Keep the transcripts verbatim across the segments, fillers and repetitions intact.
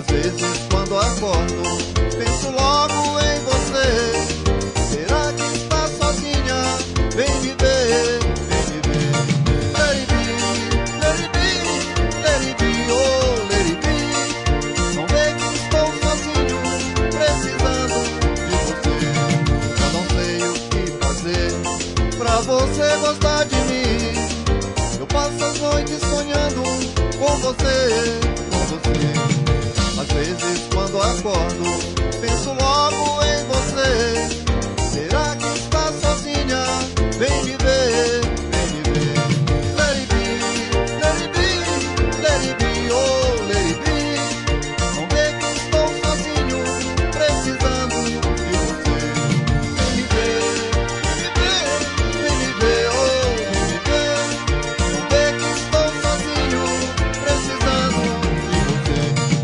Às vezes quando acordo, penso logo em você. Será que está sozinha? Vem me ver, vem me ver. Let it be, let it be, let it be, oh, let it be. Não vê que estou sozinho, precisando de você. Eu não sei o que fazer pra você gostar de mim. Eu passo as noites sonhando com você, com você. Às vezes quando acordo, penso logo em você. Será que está sozinha? Vem me ver, vem me ver. Let it be, let it be, let it be, oh, let it be. Não vê que estou sozinho, precisando de você. Vem me ver, vem me ver, vem me ver, oh, vem me ver. Não vê que estou sozinho, precisando de você.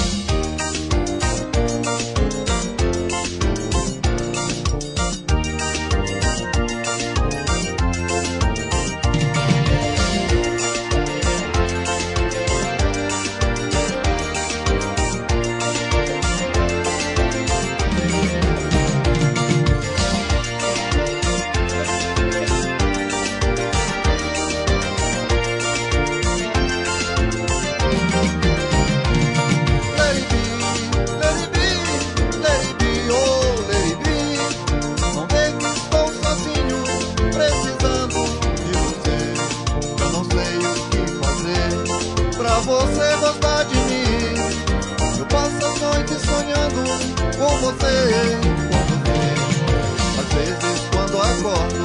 Let it be, let it be, let it be, oh, let it be. Não vê que estou sozinho, precisando de você. Eu não sei o que fazer pra você gostar de mim. Eu passo as noites sonhando com você, com você. Às vezes quando acordo,